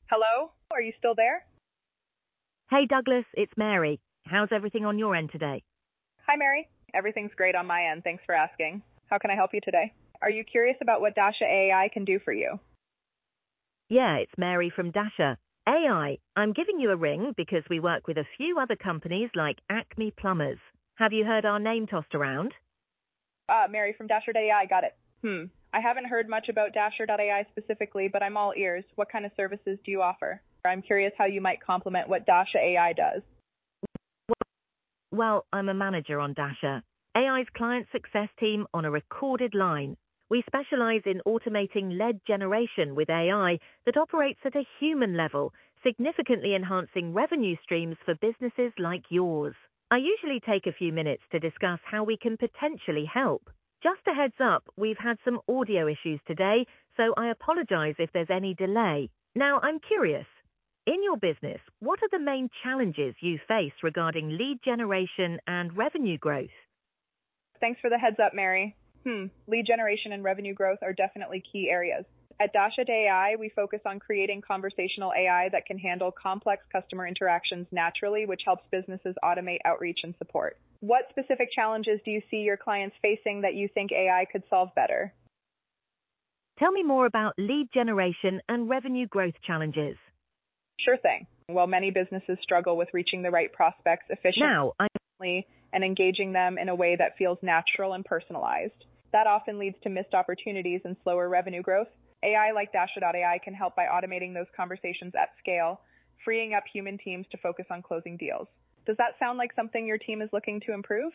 Hello? Are you still there? Hey Douglas, it's Mary. How's everything on your end today? Hi, Mary. Everything's great on my end. Thanks for asking. How can I help you today? Are you curious about what Dasha AI can do for you? Yeah, it's Mary from Dasher. AI, I'm giving you a ring because we work with a few other companies like Acme Plumbers. Have you heard our name tossed around? Mary from Dasher.ai, got it. I haven't heard much about Dasher.ai specifically, but I'm all ears. What kind of services do you offer? I'm curious how you might complement what Dasha AI does. Well, I'm a manager on Dasher, AI's client success team on a recorded line. We specialize in automating lead generation with AI that operates at a human level, significantly enhancing revenue streams for businesses like yours. I usually take a few minutes to discuss how we can potentially help. Just a heads up, we've had some audio issues today, so I apologize if there's any delay. Now, I'm curious. In your business, what are the main challenges you face regarding lead generation and revenue growth? Thanks for the heads up, Mary. Lead generation and revenue growth are definitely key areas. At Dasha.ai, we focus on creating conversational AI that can handle complex customer interactions naturally, which helps businesses automate outreach and support. What specific challenges do you see your clients facing that you think AI could solve better? Tell me more about lead generation and revenue growth challenges. Sure thing. Well, many businesses struggle with reaching the right prospects efficiently and engaging them in a way that feels natural and personalized. That often leads to missed opportunities and slower revenue growth. AI like Dasher.ai can help by automating those conversations at scale, freeing up human teams to focus on closing deals. Does that sound like something your team is looking to improve?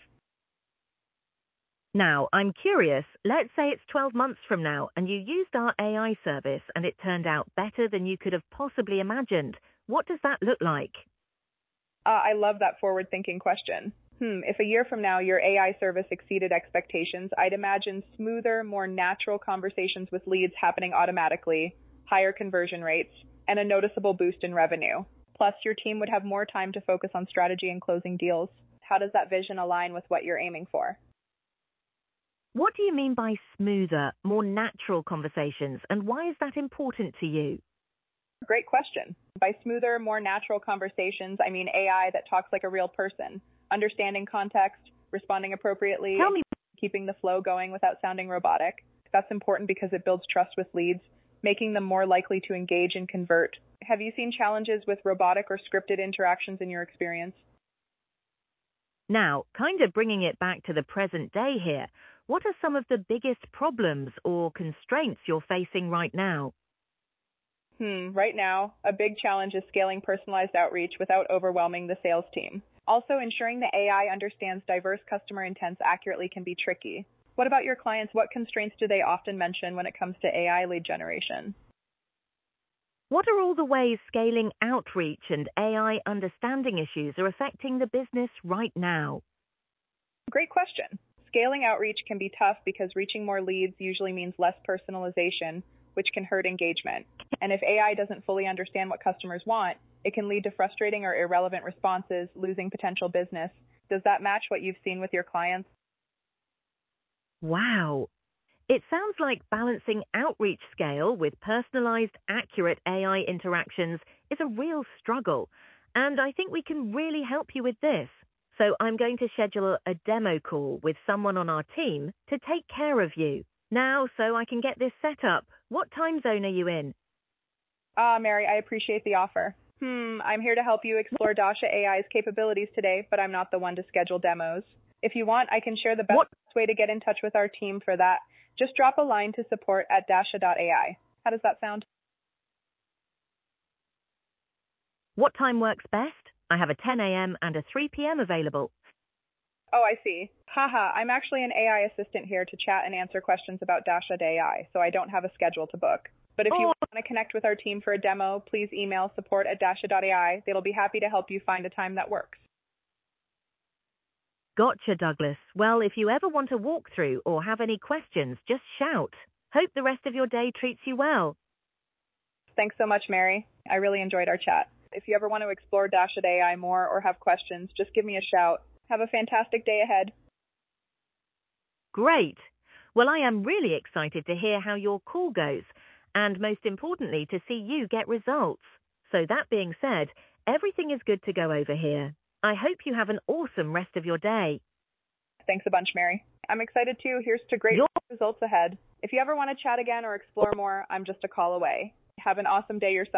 Now, I'm curious, let's say it's 12 months from now and you used our AI service and it turned out better than you could have possibly imagined. What does that look like? I love that forward-thinking question. If a year from now your AI service exceeded expectations, I'd imagine smoother, more natural conversations with leads happening automatically, higher conversion rates, and a noticeable boost in revenue. Plus, your team would have more time to focus on strategy and closing deals. How does that vision align with what you're aiming for? What do you mean by smoother, more natural conversations, and why is that important to you? Great question. By smoother, more natural conversations, I mean AI that talks like a real person, understanding context, responding appropriately, keeping the flow going without sounding robotic. That's important because it builds trust with leads, making them more likely to engage and convert. Have you seen challenges with robotic or scripted interactions in your experience? Now, kind of bringing it back to the present day here, what are some of the biggest problems or constraints you're facing right now? Right now, a big challenge is scaling personalized outreach without overwhelming the sales team. Also, ensuring the AI understands diverse customer intents accurately can be tricky. What about your clients? What constraints do they often mention when it comes to AI lead generation? What are all the ways scaling outreach and AI understanding issues are affecting the business right now? Great question. Scaling outreach can be tough because reaching more leads usually means less personalization, which can hurt engagement. And if AI doesn't fully understand what customers want, it can lead to frustrating or irrelevant responses, losing potential business. Does that match what you've seen with your clients? Wow. It sounds like balancing outreach scale with personalized, accurate AI interactions is a real struggle, and I think we can really help you with this. So I'm going to schedule a demo call with someone on our team to take care of you. Now, so I can get this set up, what time zone are you in? Mary, I appreciate the offer. I'm here to help you explore Dasha AI's capabilities today, but I'm not the one to schedule demos. If you want, I can share the best way to get in touch with our team for that. Just drop a line to support@dasha.ai. How does that sound? What time works best? I have a 10 a.m. and a 3 p.m. available. Oh, I see. I'm actually an AI assistant here to chat and answer questions about Dasha.ai, so I don't have a schedule to book. But if you want to connect with our team for a demo, please email support@dasha.ai. They'll be happy to help you find a time that works. Gotcha, Douglas. Well, if you ever want a walkthrough or have any questions, just shout. Hope the rest of your day treats you well. Thanks so much, Mary. I really enjoyed our chat. If you ever want to explore Dasha.ai more or have questions, just give me a shout. Have a fantastic day ahead. Great. Well, I am really excited to hear how your call goes. and most importantly, to see you get results. So that being said, everything is good to go over here. I hope you have an awesome rest of your day. Thanks a bunch, Mary. I'm excited too. Here's to great results ahead. If you ever want to chat again or explore more, I'm just a call away. Have an awesome day yourself.